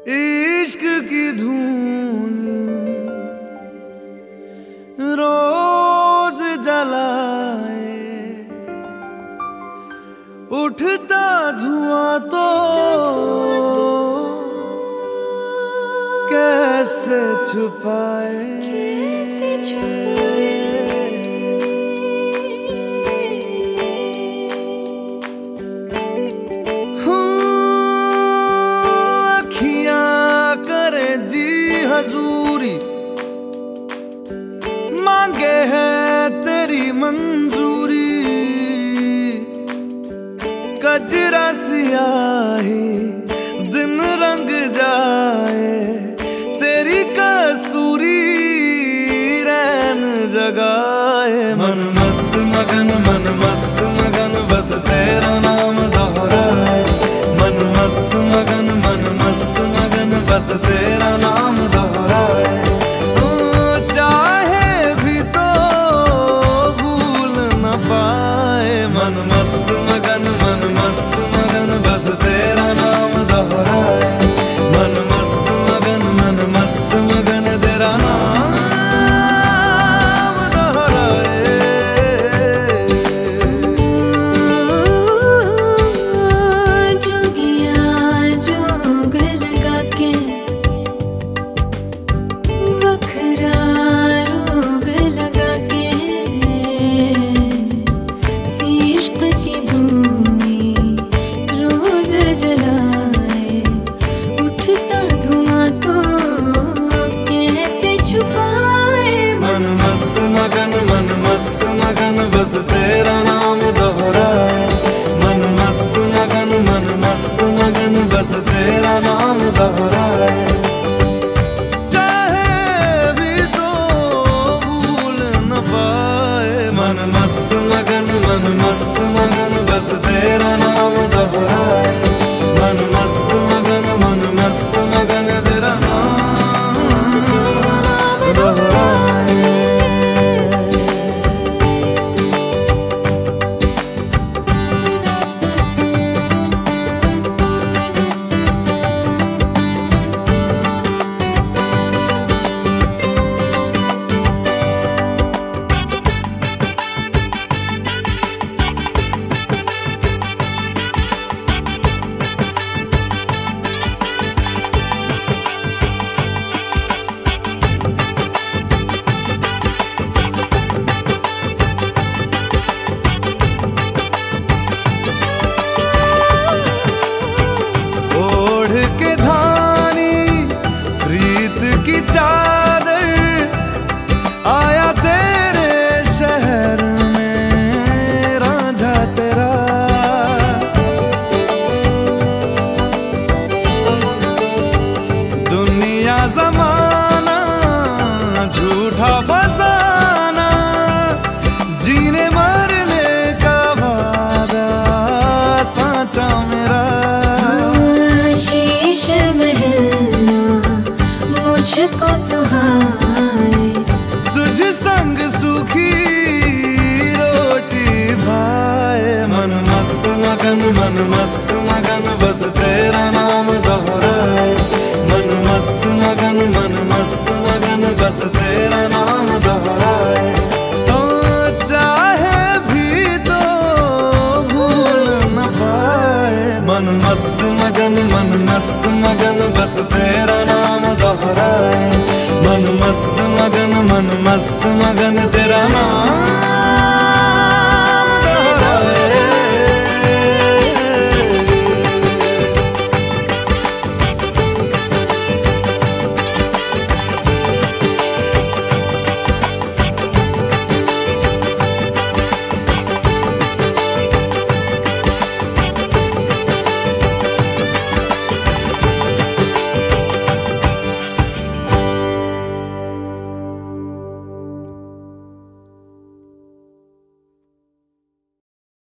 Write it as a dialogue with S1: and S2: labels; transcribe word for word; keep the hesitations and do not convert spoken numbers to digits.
S1: इश्क की धून रोज जलाए, उठता धुआं तो कैसे छुपाए,
S2: कैसे छुपाए।
S1: अखियां करे जी हजूरी, मांगे है तेरी मंजूरी। कजरा सियाही दिन रंग जाए, तेरी कस्तूरी रैन जगाए। मन मस्त मगन मन मस्त मगन बस तेरा नाम दोहराए। मन मस्त मगन मन मस्त मगन बस तेरा नाम दोहराए। चाहे भी तो भूल न पाए। मन मस्त मगन मन मस्त मगन बस तेरा नाम दोहराए। मन मस्त मगन मन मस्त मगन तेरा नाम बस तेरा नाम दोहराए। मन मस्त मगन मन मस्त मगन बस तेरा नाम दोहराए। चाहे भी तो भूल न पाए। मन मस्त मगन मन मस्त मगन बस तेरा नाम दोहराए। मन मस्त मगन मन मस्त मगन तेरा नाम दोहराए। की चादर आया तेरे शहर में रांझा तेरा। दुनिया जमाना झूठा फसाना, जीने मरने का वादा साचा मेरा।
S2: शीश महलना मुझको सुहाए,
S1: तुझ संग सूखी रोटी भाए। मन मस्त मगन मन मस्त मगन बस तेरा नाम दोहराए। मन मस्त मगन मन मस्त मगन बस तेरा नाम दोहराए। तो चाहे भी तो भूल न पाए। मन मस्त मगन मन मस्त मगन बस तेरा नाम दोहराए। मन मस्त मगन मन मस्त मगन तेरा नाम